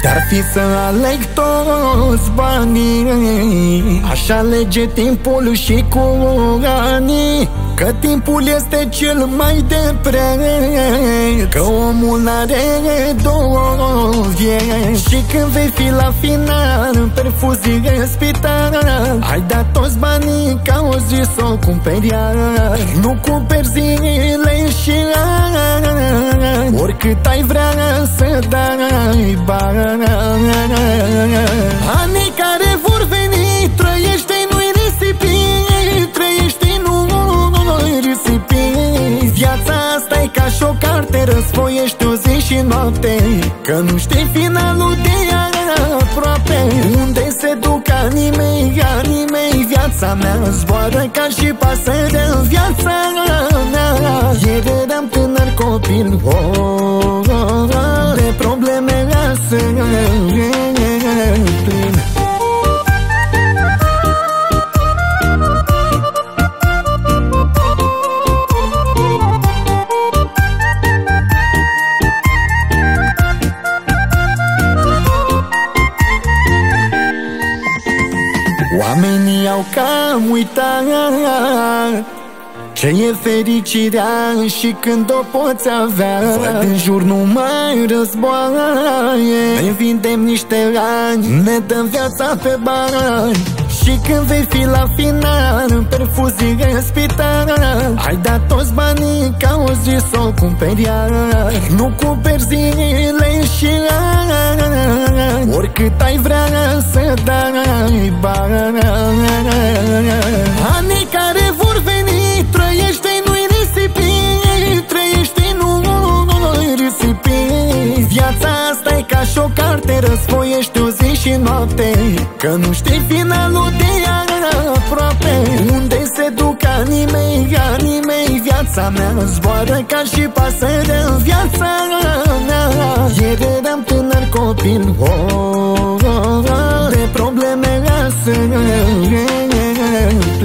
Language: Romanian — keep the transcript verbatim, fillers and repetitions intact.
Dar fi să aleg toți banii, aș alege timpul și cu anii, că timpul este cel mai de preț, că omul n-are două vieți. Și când vei fi la final în perfuzie în spital, ai dat toți banii ca o zi să o cumperi iar. Nu cumperi zile și ani, oricât ai vrea să dai bani. Anii care vor veni, trăiește-i, nu-i risipi, trăiește-i, nu-i risipi. Viața asta e ca și o carte, răsfoiești o zi și noapte, că nu știi finalul de ea aproape. Unde se duc anii mei, anii mei, viața mea zboară ca și pasărea în viața mea. Ieri eram tânăr copil, oh, oh, oh, de probleme lasă plin. Oamenii au cam uitat ce e fericirea și când o poți avea. Văd în jur numai războaie, ne vindem niște ani, ne dăm viața pe bani. Și când vei fi la final în perfuzie în spital, ai dat toți banii ca o zi să o cumperi iar. Nu cumperi zile și ani, oricât ai vrea să dai bani. Anii care vor veni, trăiește-i, nu-i risipi, trăiește-i, nu-i risipi. Viața asta e ca și o carte, răsfoiești o zi și noapte, că nu știi finalul de ea aproape. Unde se duc anii mei, anii mei, viața mea zboară ca și pasărea în viața mea. Ieri eram tânăr copil, oh, oh, oh, de probleme lasă